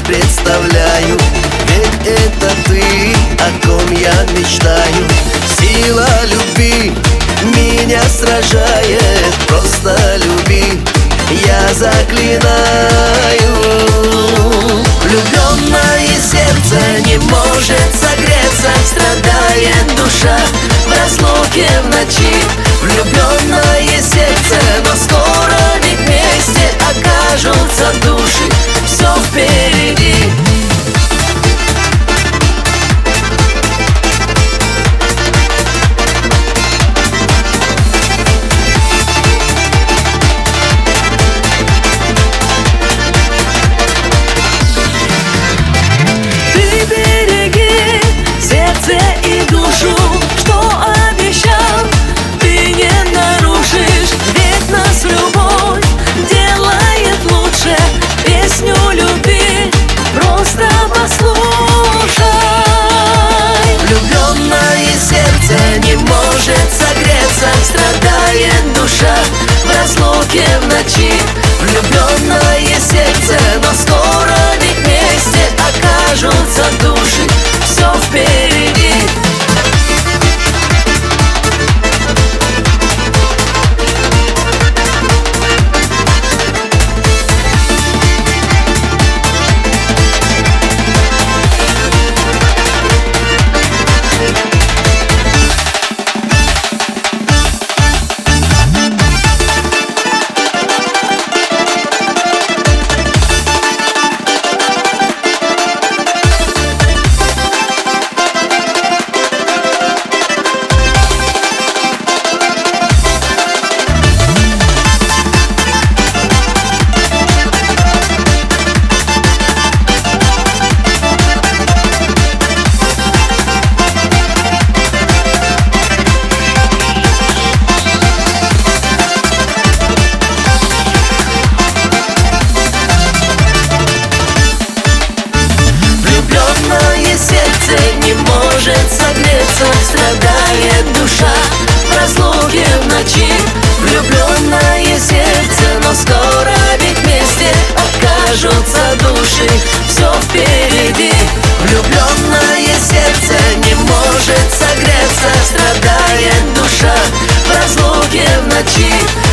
представляю, ведь это ты, о ком я мечтаю. Сила любви меня сражает, просто люби, я заклинаю. Влюбленное сердце не может согреться, страдает душа в разлуке в ночи. Влюбленное сердце, но скоро ведь вместе окажутся души, все впереди. Не может согреться, страдает душа в разлуке в ночи. Влюбленное сердце, но скоро ведь вместе окажутся души, все впереди. Не может согреться, страдает душа в разлуке в ночи. Влюбленное сердце, но скоро ведь вместе окажутся души, все впереди. Влюбленное сердце не может согреться, страдает душа в разлуке в ночи.